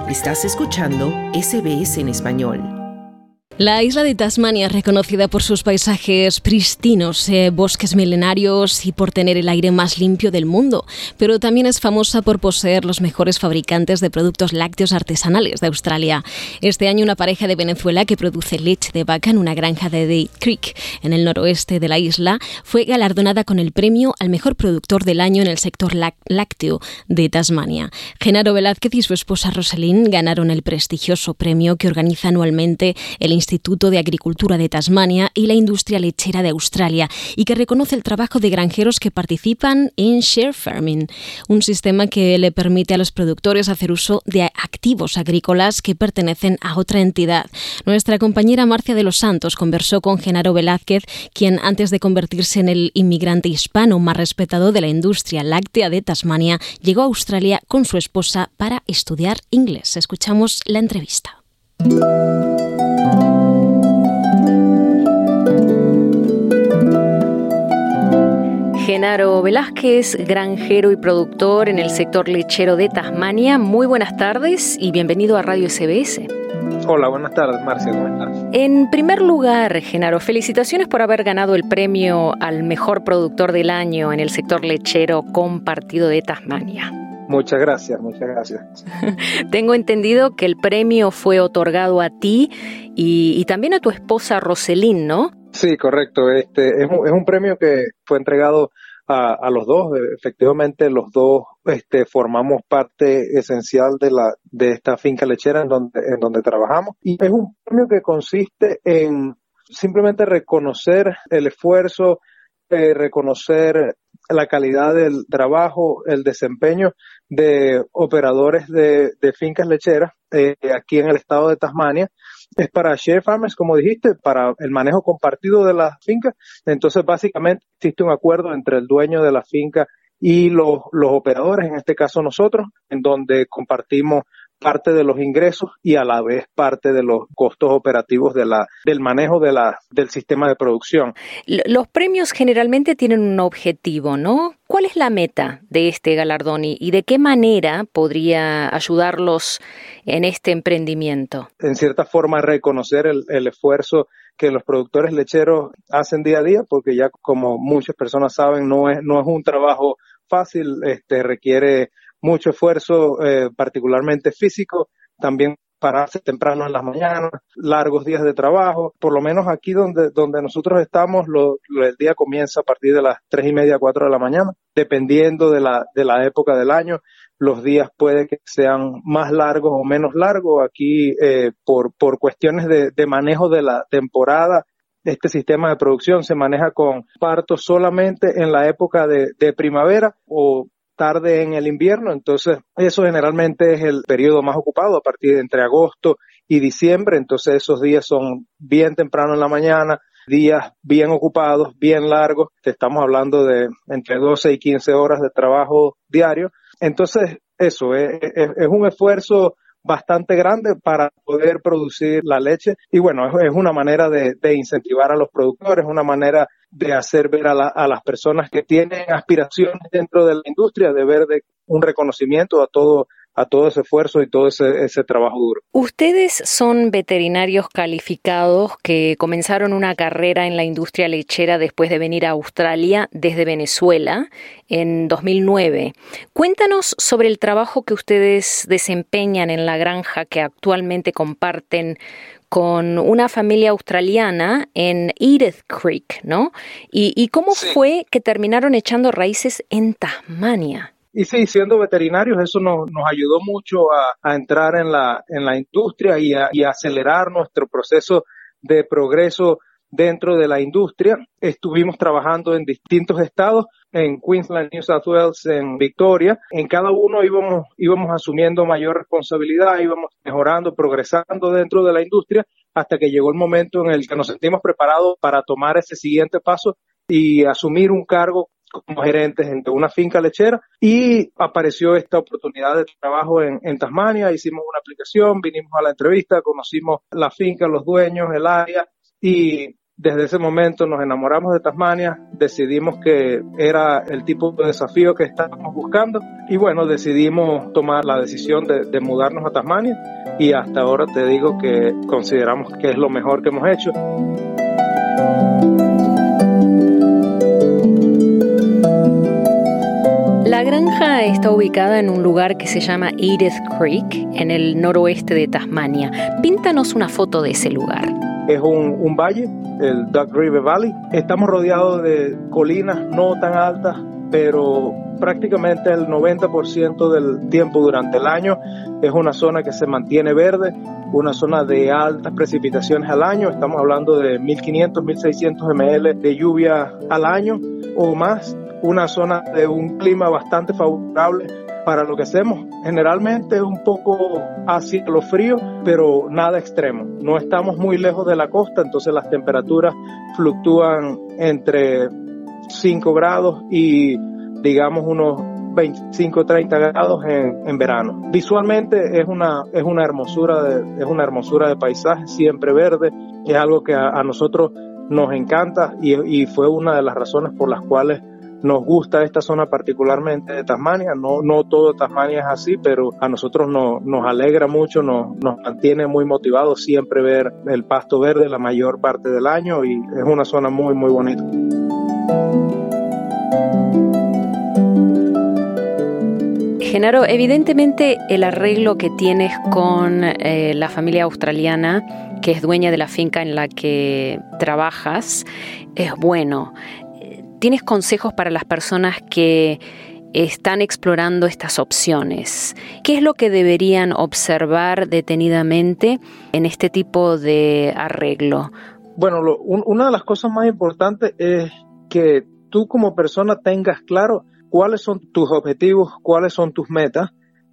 Estás escuchando SBS en español. La isla de Tasmania es reconocida por sus paisajes pristinos, bosques milenarios y por tener el aire más limpio del mundo, pero también es famosa por poseer los mejores fabricantes de productos lácteos artesanales de Australia. Este año una pareja de Venezuela que produce leche de vaca en una granja de Date Creek, en el noroeste de la isla, fue galardonada con el premio al mejor productor del año en el sector lácteo de Tasmania. Genaro Velázquez y su esposa Rosalind ganaron el prestigioso premio que organiza anualmente el Instituto de Agricultura de Tasmania y la industria lechera de Australia, y que reconoce el trabajo de granjeros que participan en share farming, un sistema que le permite a los productores hacer uso de activos agrícolas que pertenecen a otra entidad. Nuestra compañera Marcia de los Santos conversó con Genaro Velázquez, quien antes de convertirse en el inmigrante hispano más respetado de la industria láctea de Tasmania, llegó a Australia con su esposa para estudiar inglés. Escuchamos la entrevista. Genaro Velázquez, granjero y productor en el sector lechero de Tasmania. Muy buenas tardes y bienvenido a Radio SBS. Hola, buenas tardes, Marcia, ¿cómo estás? En primer lugar, Genaro, felicitaciones por haber ganado el premio al mejor productor del año en el sector lechero compartido de Tasmania. Muchas gracias, muchas gracias. Tengo entendido que el premio fue otorgado a ti y también a tu esposa Rosalind, ¿no? Sí, correcto. Es un premio que fue entregado a los dos. Efectivamente, los dos formamos parte esencial de esta finca lechera en donde trabajamos. Y es un premio que consiste en simplemente reconocer el esfuerzo, reconocer la calidad del trabajo, el desempeño de operadores de fincas lecheras aquí en el estado de Tasmania. Es para share farmers, como dijiste, para el manejo compartido de las fincas. Entonces, básicamente, existe un acuerdo entre el dueño de la finca y los operadores, en este caso nosotros, en donde compartimos parte de los ingresos y a la vez parte de los costos operativos del manejo del sistema de producción. Los premios generalmente tienen un objetivo, ¿no? ¿Cuál es la meta de este galardón y de qué manera podría ayudarlos en este emprendimiento? En cierta forma, reconocer el esfuerzo que los productores lecheros hacen día a día, porque ya como muchas personas saben, no es un trabajo fácil, requiere mucho esfuerzo, particularmente físico, también pararse temprano en las mañanas, largos días de trabajo. Por lo menos aquí donde nosotros estamos, el día comienza a partir de las 3:30, 4 de la mañana, dependiendo de la época del año. Los días puede que sean más largos o menos largos. Aquí, por cuestiones de manejo de la temporada, este sistema de producción se maneja con partos solamente en la época de primavera o tarde en el invierno. Entonces eso generalmente es el periodo más ocupado a partir de entre agosto y diciembre. Entonces esos días son bien temprano en la mañana, días bien ocupados, bien largos. Estamos hablando de entre 12 y 15 horas de trabajo diario. Entonces eso es un esfuerzo bastante grande para poder producir la leche, y bueno, es una manera de incentivar a los productores, una manera de hacer ver a las personas que tienen aspiraciones dentro de la industria, de ver de un reconocimiento a todo ese esfuerzo y todo ese trabajo duro. Ustedes son veterinarios calificados que comenzaron una carrera en la industria lechera después de venir a Australia desde Venezuela en 2009. Cuéntanos sobre el trabajo que ustedes desempeñan en la granja que actualmente comparten con una familia australiana en Edith Creek, ¿no? ¿Y cómo fue que terminaron echando raíces en Tasmania? Y sí, siendo veterinarios, eso nos ayudó mucho a entrar en la industria y a acelerar nuestro proceso de progreso dentro de la industria. Estuvimos trabajando en distintos estados, en Queensland, New South Wales, en Victoria. En cada uno íbamos asumiendo mayor responsabilidad, íbamos mejorando, progresando dentro de la industria, hasta que llegó el momento en el que nos sentimos preparados para tomar ese siguiente paso y asumir un cargo como gerentes en una finca lechera, y apareció esta oportunidad de trabajo en Tasmania. Hicimos una aplicación, vinimos a la entrevista, conocimos la finca, los dueños, el área, y Desde ese momento nos enamoramos de Tasmania, decidimos que era el tipo de desafío que estábamos buscando y bueno, decidimos tomar la decisión de mudarnos a Tasmania y hasta ahora te digo que consideramos que es lo mejor que hemos hecho. La granja está ubicada en un lugar que se llama Edith Creek, en el noroeste de Tasmania. Píntanos una foto de ese lugar. Es un valle, el Duck River Valley. Estamos rodeados de colinas no tan altas, pero prácticamente el 90% del tiempo durante el año es una zona que se mantiene verde, una zona de altas precipitaciones al año. Estamos hablando de 1.500, 1.600 ml de lluvia al año o más. Una zona de un clima bastante favorable para lo que hacemos. Generalmente es un poco hacia lo frío, pero nada extremo. No estamos muy lejos de la costa, entonces las temperaturas fluctúan entre 5 grados y digamos unos 25 30 grados en verano. Visualmente es una hermosura de paisaje, siempre verde. Es algo que a nosotros nos encanta y fue una de las razones por las cuales nos gusta esta zona particularmente de Tasmania. No todo Tasmania es así, pero a nosotros nos alegra mucho, nos mantiene muy motivados siempre ver el pasto verde la mayor parte del año y es una zona muy, muy bonita. Genaro, evidentemente el arreglo que tienes con la familia australiana, que es dueña de la finca en la que trabajas, es bueno. ¿Tienes consejos para las personas que están explorando estas opciones? ¿Qué es lo que deberían observar detenidamente en este tipo de arreglo? Bueno, una de las cosas más importantes es que tú como persona tengas claro cuáles son tus objetivos, cuáles son tus metas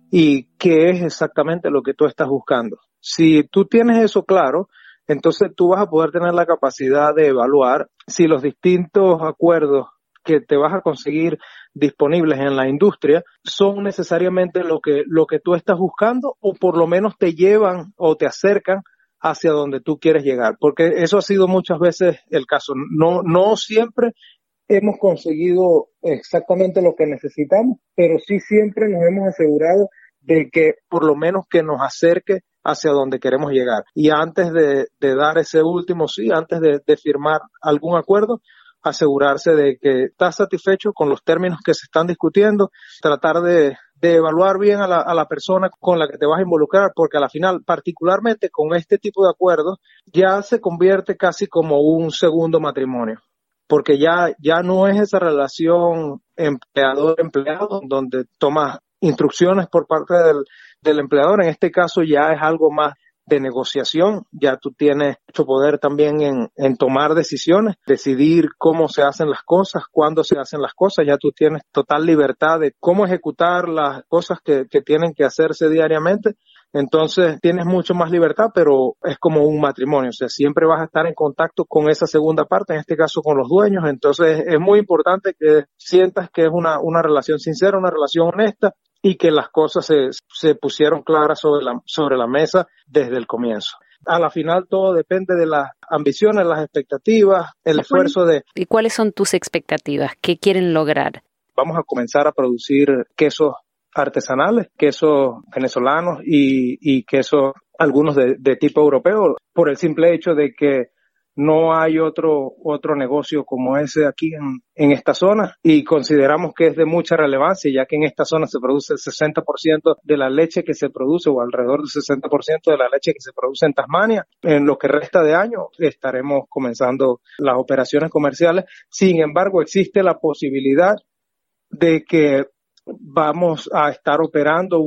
y qué es exactamente lo que tú estás buscando. Si tú tienes eso claro, entonces tú vas a poder tener la capacidad de evaluar si los distintos acuerdos que te vas a conseguir disponibles en la industria son necesariamente lo que tú estás buscando o por lo menos te llevan o te acercan hacia donde tú quieres llegar, porque eso ha sido muchas veces el caso. No siempre hemos conseguido exactamente lo que necesitamos, pero sí siempre nos hemos asegurado de que por lo menos que nos acerque hacia donde queremos llegar. Y antes de dar ese último sí, antes de firmar algún acuerdo, asegurarse de que estás satisfecho con los términos que se están discutiendo, tratar de evaluar bien a la persona con la que te vas a involucrar, porque a la final, particularmente con este tipo de acuerdos, ya se convierte casi como un segundo matrimonio, porque ya no es esa relación empleador-empleado donde tomas instrucciones por parte del empleador. En este caso ya es algo más de negociación, ya tú tienes mucho poder también en tomar decisiones, decidir cómo se hacen las cosas, cuándo se hacen las cosas, ya tú tienes total libertad de cómo ejecutar las cosas que tienen que hacerse diariamente. Entonces tienes mucho más libertad, pero es como un matrimonio, o sea, siempre vas a estar en contacto con esa segunda parte, en este caso con los dueños. Entonces es muy importante que sientas que es una relación sincera, una relación honesta y que las cosas se pusieron claras sobre la mesa desde el comienzo. A la final todo depende de las ambiciones, las expectativas, el esfuerzo de... ¿Y cuáles son tus expectativas? ¿Qué quieren lograr? Vamos a comenzar a producir quesos artesanales, quesos venezolanos y quesos algunos de tipo europeo, por el simple hecho de que no hay otro negocio como ese aquí en esta zona, y consideramos que es de mucha relevancia, ya que en esta zona se produce el 60% de la leche que se produce, o alrededor del 60% de la leche que se produce en Tasmania. En lo que resta de año estaremos comenzando las operaciones comerciales. Sin embargo, existe la posibilidad de que vamos a estar operando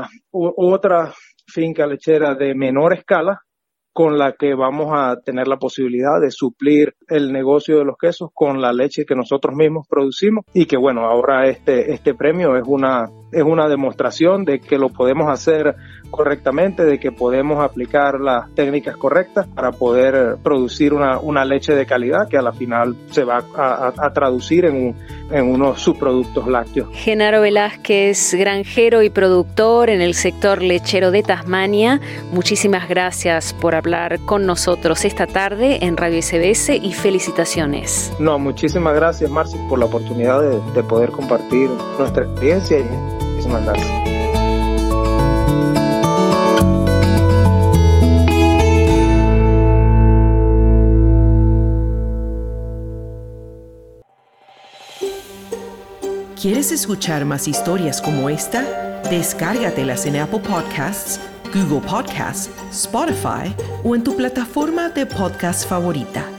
otra finca lechera de menor escala, con la que vamos a tener la posibilidad de suplir el negocio de los quesos con la leche que nosotros mismos producimos, y que bueno, ahora este premio es una demostración de que lo podemos hacer correctamente, de que podemos aplicar las técnicas correctas para poder producir una leche de calidad que a la final se va a traducir en unos subproductos lácteos. Genaro Velázquez, granjero y productor en el sector lechero de Tasmania, muchísimas gracias por hablar con nosotros esta tarde en Radio SBS y felicitaciones. No, muchísimas gracias, Marci, por la oportunidad de poder compartir nuestra experiencia y muchísimas gracias. ¿Quieres escuchar más historias como esta? Descárgatelas en Apple Podcasts, Google Podcasts, Spotify o en tu plataforma de podcast favorita.